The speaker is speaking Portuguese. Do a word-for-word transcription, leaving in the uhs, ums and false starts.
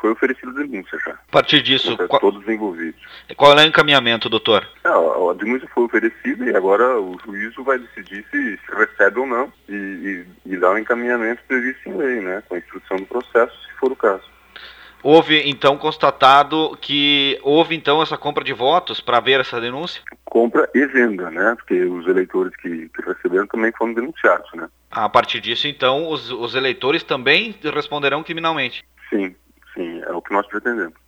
foi oferecida denúncia já. A partir disso, contra qual, todos os envolvidos. Qual é o encaminhamento, doutor? É, a denúncia foi oferecida e agora o juízo vai decidir se, se recebe ou não e, e, e dá um encaminhamento previsto em lei, né, com a instrução do processo, se for o caso. Houve, então, constatado que houve, então, essa compra de votos para ver essa denúncia? Compra e venda, né? Porque os eleitores que, que receberam também foram denunciados, né? A partir disso, então, os, os eleitores também responderão criminalmente? Sim, sim, é o que nós pretendemos.